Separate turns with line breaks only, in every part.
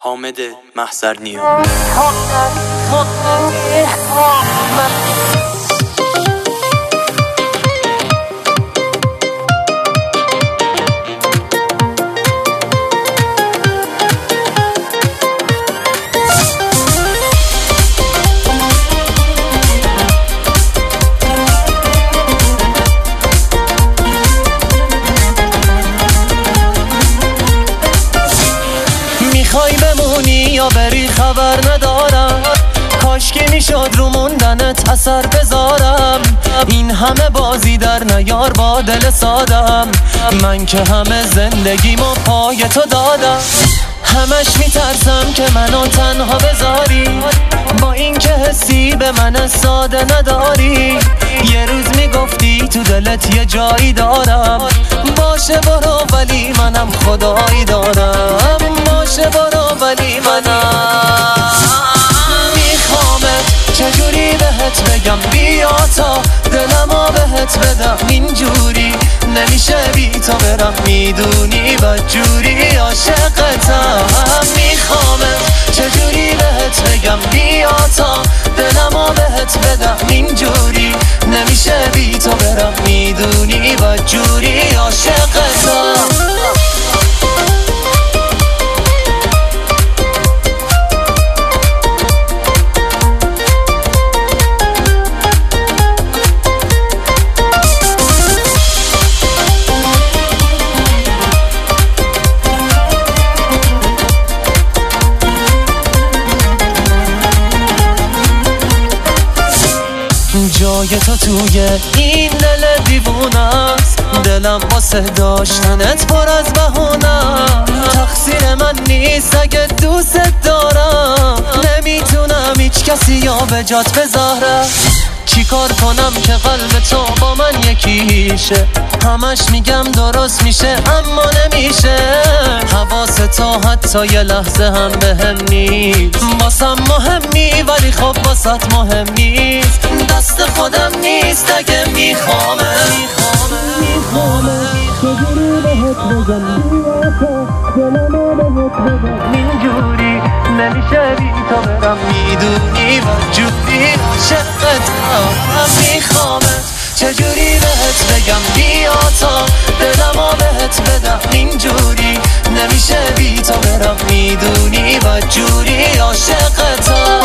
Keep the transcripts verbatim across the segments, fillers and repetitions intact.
حامد محضرنیا.
میخوای بمونی یا بری خبر ندارم، کاش که میشد رو موندنت اثر بذارم. این همه بازی در نیار با دل سادم، من که همه زندگیمو پای تو دادم. همش میترسم که منو تنها بذاری، با این که حسی به من ساده نداری. یه روز میگفتی تو دلت یه جایی دارم، باشه برو ولی منم خدایی دارم. باشه برو ولی منم میخوامت، چجوری بهت بگم بیا تا دلمو بهت بدم. اینجوری نمیشه بی تو برم، میدونی بدجوری عاشقتم. میخوامت، چجوری بهت بگم بیا تا دلمو بهت بدم. اینجوری نمیشه بی تو برم، میدونی بدجوری عاشقتم. جای تو توی این دل دیوونست، دلم واسه داشتنت پر از بهونم. تقصیر من نیست اگه دوست دارم، نمیتونم هیچ کسی یا به جات بذارم. چی کار کنم که قلب تو با من یکیشه؟ همش میگم درست میشه اما نمیشه. حواس تو حتی یه لحظه هم بهم نیست. واسم مهمی ولی خب واسط مهم نیست. دست خودم نیست اگه میخوامه میخوامه چجوری بهت بگم دلمو بهت بدم. اینجوری نمیشه بی تو برم، میدونی بدجوری عاشقتم. میخوامت، چجوری بهت بگم بیا تا دلمو بهت بدم. اینجوری نمیشه بی تو برم، میدونی بدجوری عاشقتم.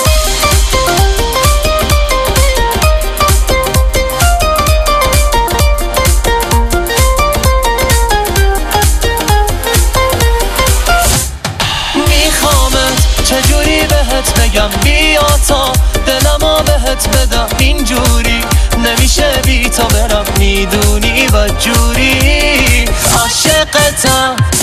چجوری بهت بگم بیا تا دلمو بهت بدم. اینجوری نمیشه بی تو برم، میدونی بدجوری عاشقتم.